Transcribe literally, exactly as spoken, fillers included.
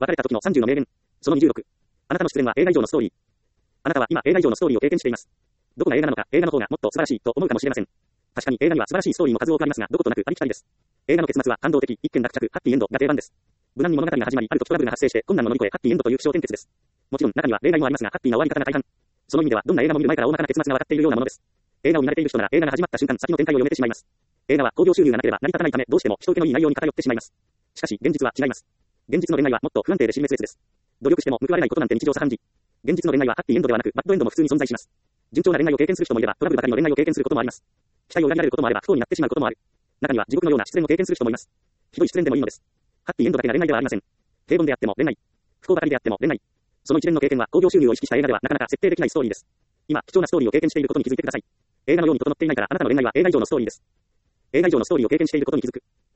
別れた時のさんじゅうの名言。そのにじゅうろく。あなたの失恋は映画以上のストーリー。あなたは今映画以上のストーリーを経験しています。どこが映画なのか、映画の方がもっと素晴らしいと思うかもしれません。確かに映画には素晴らしいストーリーも数多くありますが、どことなくありきたりです。映画の結末は感動的、一件落着、ハッピーエンドが定番です。無難に物語が始まり、あるとトラブルが発生して困難を乗り越え、ハッピーエンドという気象転結です。もちろん中には例外もありますが、ハッピーな終わり方が大半。その意味ではどんな映画も見る前から大まかな結末が分かっているようなものです。映画を見慣れている人なら映画が始まった瞬間、先の展開を読めてしまいます。映画は興行収入がなければ成り立たないため、どうしても人受けのいい内容に偏ってしまいます。しかし現実は違います。現実の恋愛はもっと不安定で死滅裂です。努力しても報われないことなんて日常茶飯事。現実の恋愛はハッピーエンドではなくバッドエンドも普通に存在します。順調な恋愛を経験する人もいれば、トラブルばかりの恋愛を経験することもあります。期待を裏切られることもあれば、不幸になってしまうこともある。中には地獄のような失恋を経験する人もいます。ひどい失恋でもいいのです。ハッピーエンドだけが恋愛ではありません。平凡であっても恋愛。不幸ばかりであっても恋愛。その一連の経験は興行収入を意識した映画ではなかなか設定できないストーリーです。今、貴重なストーリーを経験していることに気づいてください。映画のように整っていないから、あなたの恋愛は映画以上のストーリーです。映画以上のストーリーを経験していることに気づく。